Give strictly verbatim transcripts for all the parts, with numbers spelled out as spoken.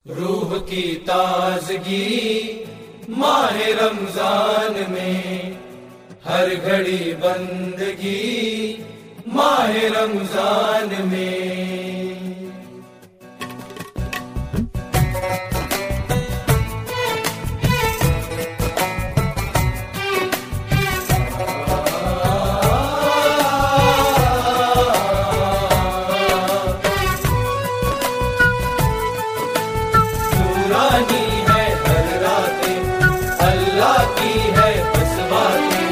रूह की ताजगी माह रमजान में, हर घड़ी बंदगी माह रमजान में। नूरानी है हर रातें, अल्लाह की है बस बातें।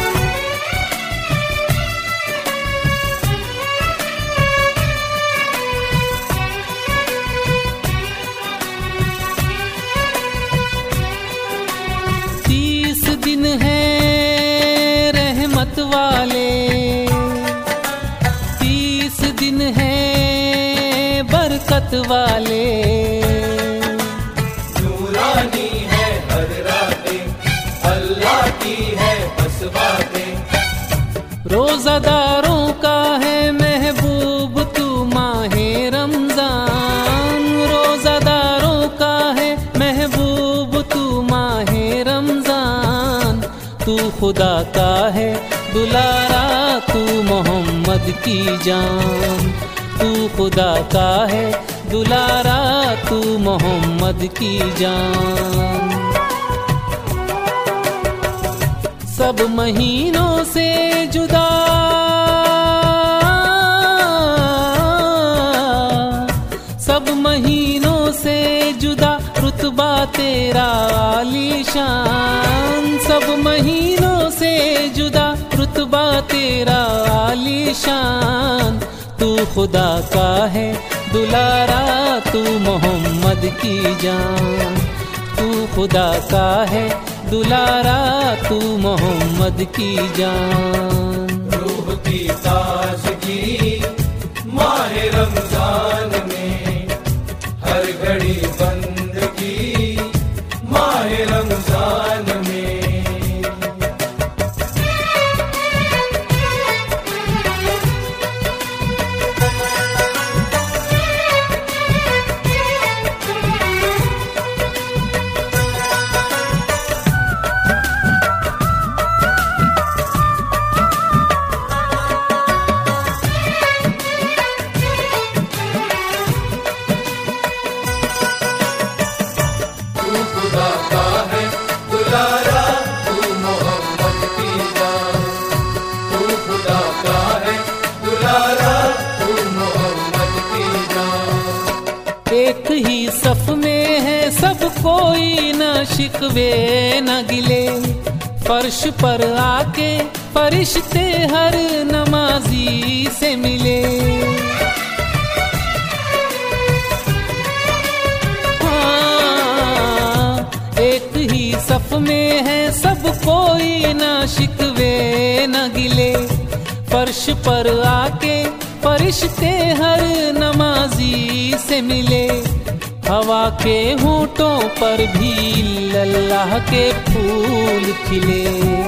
तीस दिन है रहमत वाले, तीस दिन है बरकत वाले। नूरानी है हर रातें, अल्लाह की है बस बातें। रोज़ादारों का है महबूब तू माहे रमजान, रोज़ादारों का है महबूब तू माहे रमजान। तू खुदा का है दुलारा, तू मोहम्मद की जान। तू खुदा का है दुलारा, तू मोहम्मद की जान। सब महीनों से जुदा, सब महीनों से जुदा रुतबा तेरा आलीशान। सब महीनों से जुदा रुतबा तेरा आलीशान। तू खुदा का है दुलारा, तू मोहम्मद की जान। तू खुदा का है दुलारा, तू मोहम्मद की जान। रूह की ताजगी माह रमजान में, हर घड़ी बंदगी माह रमजान में। खुदा का है दुलारा, तू मोहम्मद की जान। तू खुदा का है दुलारा, तू मोहम्मद की जान। एक ही सफ में है सब कोई, न शिकवे न गिले। फर्श पर आके फरिश्ते हर नमाजी से मिले। एक ही सफ में है सब कोई, न शिकवे न गिले। फर्श पर आके फरिश्ते हर नमाजी से मिले। हवा के होंठों पर भी अल्लाह के फूल खिले।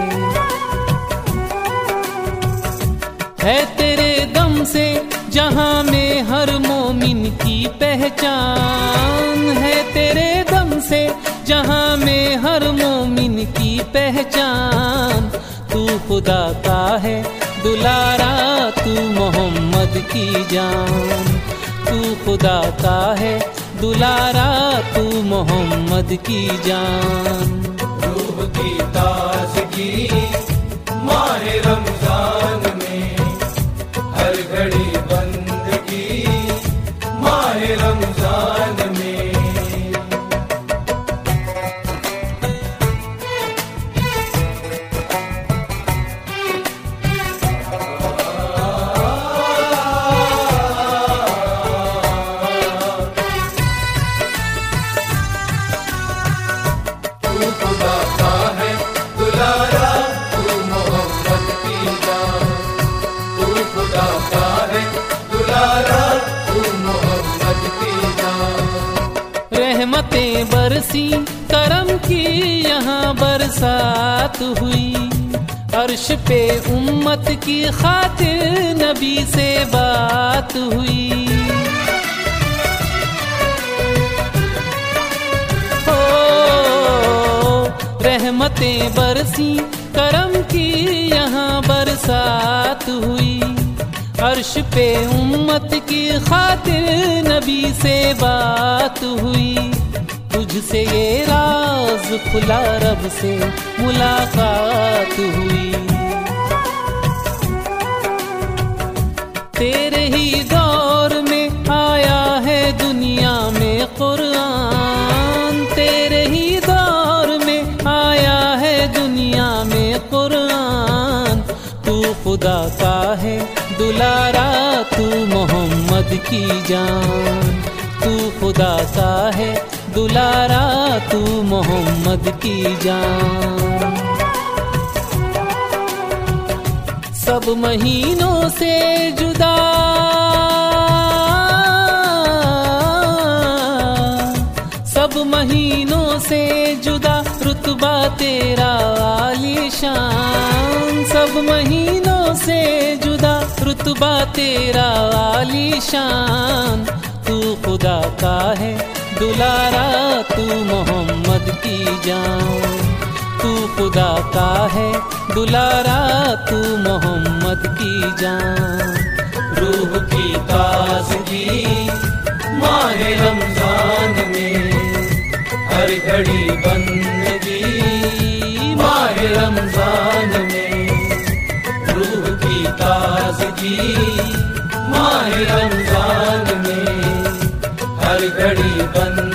है तेरे दम से जहां में हर मोमिन की पहचान। है तेरे दम से जहां में हर मोमिन की पहचान। तू खुदा का है दुलारा, तू मोहम्मद की जान। तू खुदा का है दुलारा, तू मोहम्मद की जान। रूह की ताजगी माह रमजान में, हर घड़ी बंदगी माह रमजान में। तू खुदा का है दुलारा, तू मोहम्मद की जान। तू खुदा का है दुलारा, तू मोहम्मद की जान। रहमतें बरसी करम की यहाँ बरसात हुई। अर्श पे उम्मत की खातिर नबी से बात हुई। रहमतें बरसी, करम की यहाँ बरसात हुई। अर्श पे उम्मत की खातिर नबी से बात हुई। तुझसे ये राज खुला, रब से मुलाकात हुई। तेरे ही दौर में आया है दुनिया में कुरान, तेरे ही दौर में आया है दुनिया में कुरान। तू खुदा का है दुलारा, तू मोहम्मद की जान। तू खुदा का है दुलारा, तू मोहम्मद की जान। सब महीनों से जुदा, सब महीनों से जुदा, रुतबा तेरा आलीशान। सब महीनों से जुदा, रुतबा तेरा आलीशान। तू खुदा का है दुलारा, तू मोहम्मद की जान। तू खुदा का है दुलारा, तू मोहम्मद की जान। रूह की ताज़गी माह रमजान में, हर घड़ी बंदगी माह रमजान में। रूह की ताज़गी माह रमजान में, हर घड़ी बंदगी